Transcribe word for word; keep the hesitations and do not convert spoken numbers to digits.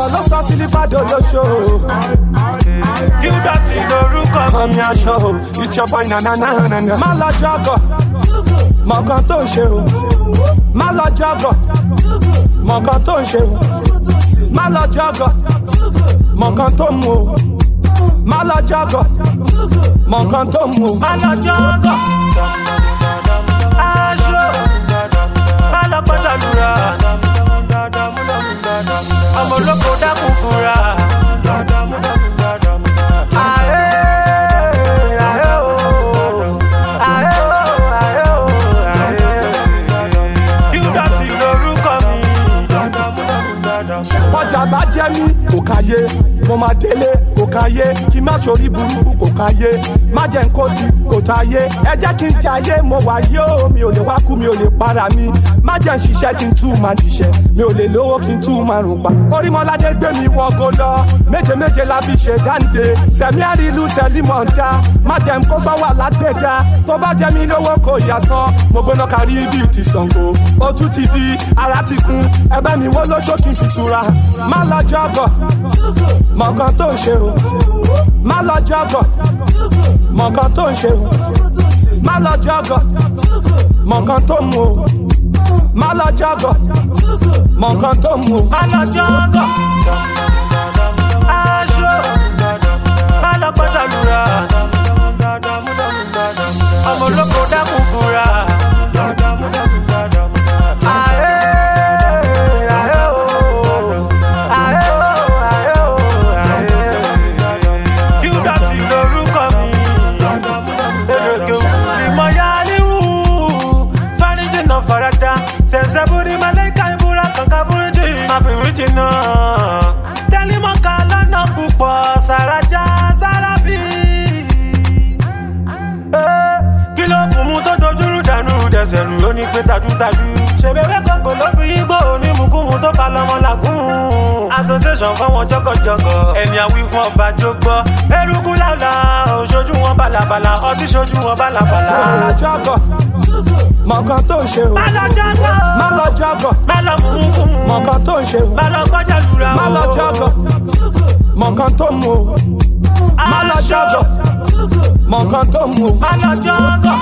ọ̀rọ̀ ló sọ sí ní fàdó lóṣò. kí ó dọ̀tí lórúkọ mi. Kọ́mi aṣọ o, ìjọba ìnànà nànà. Má lọ jọ́gọ̀, mọ̀ kan tó ń ṣe o. Má lọ jọ́gọ̀, mọ̀ kan tó ń ṣe o. Má lọ jọ́gọ̀, mọ̀ kan tó mú o. Má lọ jọ́gọ̀, mọ̀ kan tó mú o. Má lọ jọ́gọ̀, aṣọ, má lọ gbọ́dọ̀ lura. Ọmọ olóko dákun fura. Ayé, ayé o, ayé o, ayé o, ayé. Kí ó dọ̀tí lórúkọ mi. Ọjà bá jẹ́ mí kò káyé, mo máa délé kò káyé, kí má sórí burúkú kò káyé, má jẹ́ n kó sí kò táyé, ẹ jẹ́ kí n jayé mo wà yóò, mi ò lè wá kú mi ò lè para mi, má jẹ́ n ṣiṣẹ́ kí n tún máa ṣiṣẹ́, mi ò lè lówó kí n tún máa rùn pa. Orímọládé gbé mi wọgó lọ, méje méje la fi ṣe dáǹde, sẹ̀mí àrílù sẹ́límọ̀ ń dá, má jẹ́ n kó sọ́wọ́ alágbèdá, tó bá jẹ́ mi lówó kò yà sán, mo gbóná kárí bíi ti Ṣàngó, ojú ti di ara ti kún, ẹ̀bẹ̀ mi wó lójó kí n fi tura, má lọ jọ́gọ̀, mọ̀ kan tó ń ṣe o, má lọ jọ́gọ̀, mọ̀ kan tó ń ṣe o, má lọ jọ́gọ̀, mọ̀ kan tó mú o, má lọ jọ́gọ̀, mọ̀ kan tó mú o. Má lọ jọ́gọ̀, aṣọ, má lọ gbọ́dọ̀ lura. Ọmọ olóko dákun fura. Ayé, ayé o, ayé o, ayé o, ayé. Kí ó dọ̀tí lórúkọ mi. Èrèké ìmọ̀ ya níwú. Fáríjì náà farada. Ṣẹ̀ṣẹ̀ búrí Màláíkà ìbúra kankan búríjì. Má fi rí jìnnà. Tẹ́límọ̀ká lọ́nà púpọ̀. Sàrájà Sàràfí. Kí ló kún mú tó dojúrú dànù dẹ̀sẹ̀ rù ló ní pé tajútajú. Ṣèbéwé kòkò ló fi igbó onímùkúmu tó fa lọ́mọ làkún. Association fọwọ́n jọ́gọ̀jọ́gọ̀ ẹni àwí fún ọba jó gbọ́. Eruku lálá òṣojú wọn bàlàbàlà ọtí ṣojú wọn bàlàbàlà. Má lọ jọ́gọ̀, mọ̀ kan tó ń ṣe o. Má lọ jọ́gọ̀, Má lọ jọ́gọ̀, má lọ mùmùkúmu. mọ̀ kan tó ń ṣe o. Má lọ kọjá lura o. Má lọ jọ́gọ̀, mọ̀ kan tó mú o. Má lọ jọ́gọ̀, mọ̀ kan tó mú o. Má lọ jọ́gọ̀,